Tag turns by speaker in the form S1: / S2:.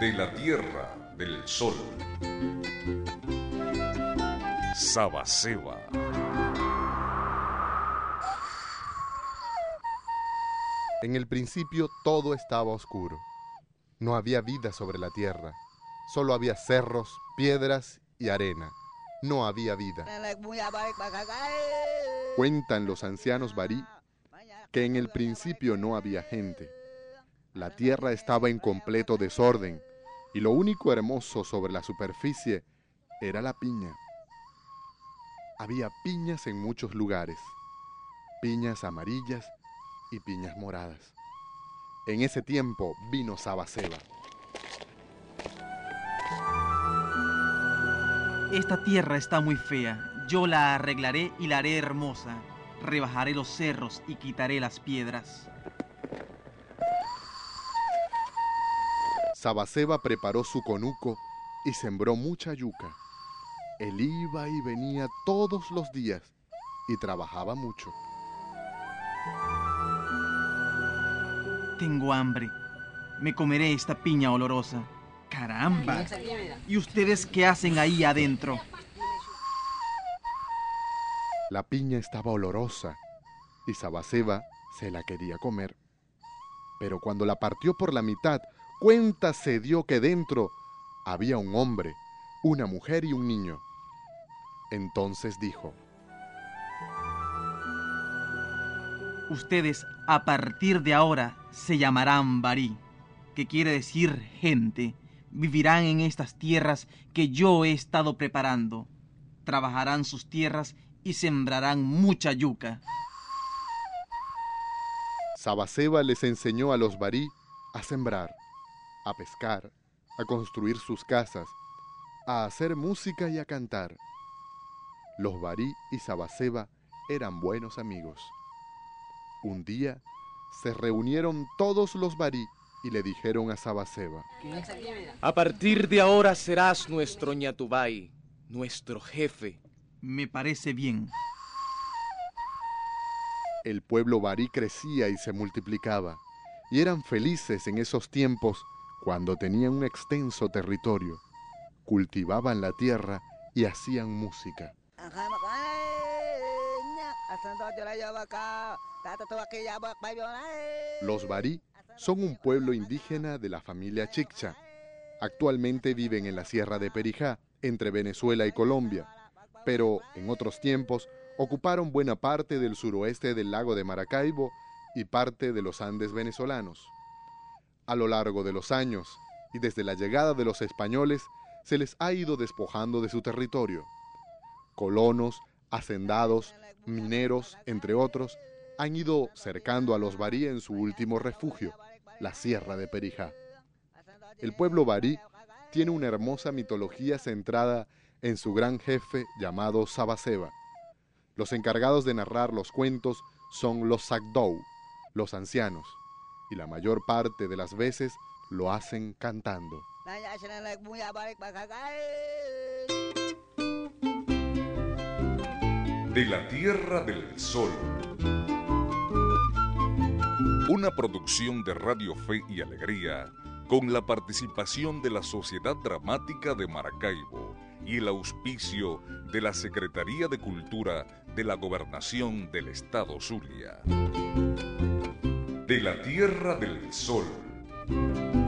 S1: de la Tierra del Sol. Sabaseba.
S2: En el principio todo estaba oscuro. No había vida sobre la tierra. Solo había cerros, piedras y arena. No había vida. Cuentan los ancianos barí que en el principio no había gente. La tierra estaba en completo desorden y lo único hermoso sobre la superficie era la piña. Había piñas en muchos lugares, piñas amarillas y piñas moradas. En ese tiempo vino Sabaseba.
S3: Esta tierra está muy fea. Yo la arreglaré y la haré hermosa. Rebajaré los cerros y quitaré las piedras.
S2: Sabaseba preparó su conuco y sembró mucha yuca. Él iba y venía todos los días y trabajaba mucho.
S3: Tengo hambre. Me comeré esta piña olorosa. ¡Caramba! ¿Y ustedes qué hacen ahí adentro?
S2: La piña estaba olorosa y Sabaseba se la quería comer. Pero cuando la partió por la mitad, cuenta se dio que dentro había un hombre, una mujer y un niño. Entonces dijo:
S3: Ustedes a partir de ahora se llamarán barí, que quiere decir gente. Vivirán en estas tierras que yo he estado preparando. Trabajarán sus tierras y sembrarán mucha yuca.
S2: Sabaseba les enseñó a los barí a sembrar, a pescar, a construir sus casas, a hacer música y a cantar. Los barí y Sabaseba eran buenos amigos. Un día se reunieron todos los barí y le dijeron a Sabaseba:
S4: a partir de ahora serás nuestro ñatubay, nuestro jefe.
S3: Me parece bien.
S2: El pueblo barí crecía y se multiplicaba, y eran felices en esos tiempos cuando tenían un extenso territorio. Cultivaban la tierra y hacían música. Los barí son un pueblo indígena de la familia Chiccha. Actualmente viven en la Sierra de Perijá, entre Venezuela y Colombia, pero en otros tiempos ocuparon buena parte del suroeste del lago de Maracaibo y parte de los Andes venezolanos. A lo largo de los años y desde la llegada de los españoles, se les ha ido despojando de su territorio. Colonos, hacendados, mineros, entre otros, han ido cercando a los barí en su último refugio, la Sierra de Perijá. El pueblo barí tiene una hermosa mitología centrada en su gran jefe llamado Sabaseba. Los encargados de narrar los cuentos son los Sagdou, los ancianos, y la mayor parte de las veces lo hacen cantando.
S1: De la Tierra del Sol. Una producción de Radio Fe y Alegría con la participación de la Sociedad Dramática de Maracaibo y el auspicio de la Secretaría de Cultura de la Gobernación del Estado Zulia. De la Tierra del Sol.